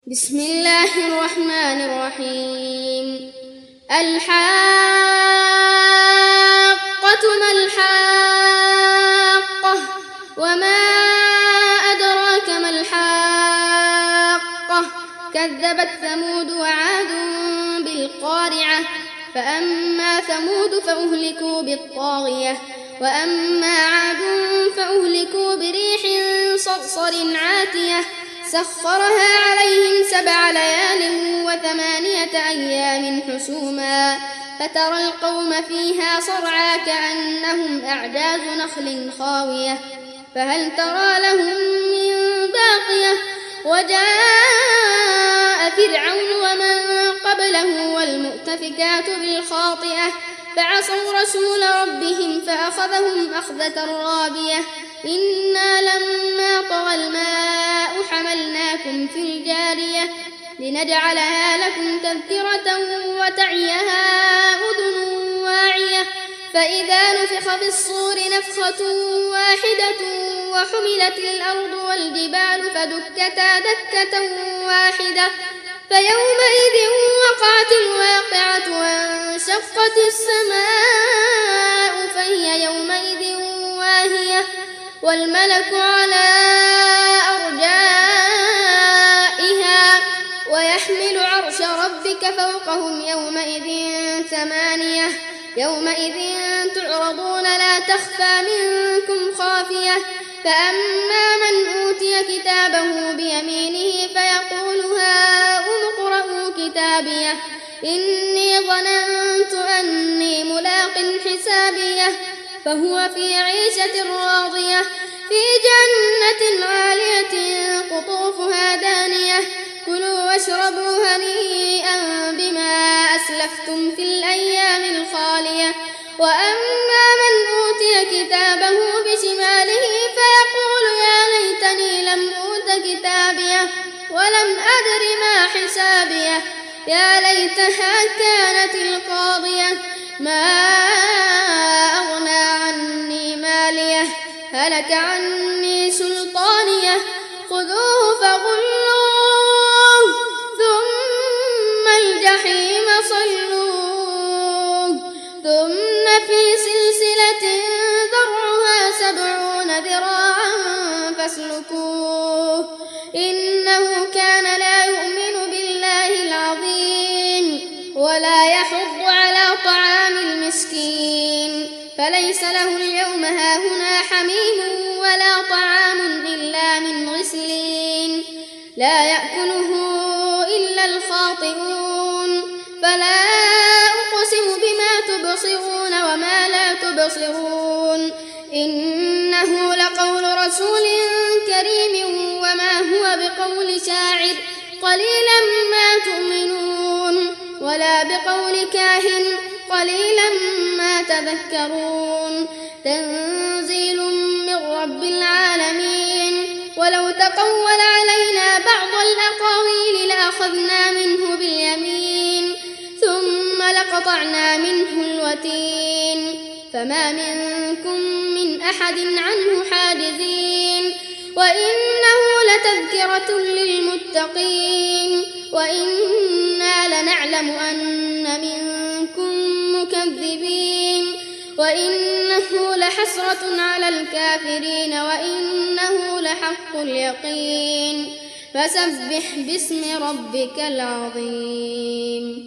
بسم الله الرحمن الرحيم. الحاقة ما الحاقة وما أدراك ما الحاقة كذبت ثمود وعاد بالقارعة فأما ثمود فأهلكوا بالطاغية وأما عاد فأهلكوا بريح صرصر عاتية سخرها عليهم 7 ليال و8 أيام حسوما فترى القوم فيها صرعى كأنهم أعجاز نخل خاوية فهل ترى لهم من باقية وجاء فرعون ومن قبله والمؤتفكات بالخاطئة فعصوا رسول ربهم فأخذهم أخذة رابية إنا لما طغى الماء حملناكم في الجارية لنجعلها لكم تذكرة وتعيها أذن واعية فإذا نفخ في الصور نفخة واحدة وحملت الأرض والجبال فدكتا دكة واحدة فيومئذ وقعت الواقعة وانشقت السماء فهي يومئذ واهية والملك على أرجائها ويحمل عرش ربك فوقهم يومئذ 8 يومئذ تعرضون لا تخفى منكم خافية فأما من أوتي كتابه بيمينه فيقول هاؤم اقرءوا كتابيه إني ظننت أني ملاق حسابيه فهو في عيشة راضية في جنة عالية قطوفها دانية كلوا واشربوا هنيئا بما أسلفتم في الأيام الخالية وأما من أوتي كتابه بشماله فيقول يا ليتني لم أوت كتابيه ولم أدر ما حسابيه يا ليتها كانت القاضية ما أغنى عني ماليه هلك عني سلطانيه خذوه فغلوه ثم الجحيم صلوه ثم في سلسلة ذرعها 70 ذراعا فاسلكوه إنه كان لا يؤمن بالله العظيم ولا يحض على طعام المسكين فليس له اليوم هاهنا حميم ولا طعام إلا من غسلين لا يأكله إلا الخاطئون فلا أقسم بما تبصرون وما لا تبصرون إنه لقول رسول كريم وما هو بقول شاعر قليلا ما تؤمنون ولا بقول كاهن قليلا ما تذكرون تنزيل من رب العالمين ولو تقول علينا بعض الأقاويل لأخذنا منه باليمين ثم لقطعنا منه الوتين فما منكم من أحد عنه حاجزين وإنه لتذكرة للمتقين وإنا لنعلم أن منكم مكذبين وإنه لحسرة على الكافرين وإنه لحق اليقين فسبح باسم ربك العظيم.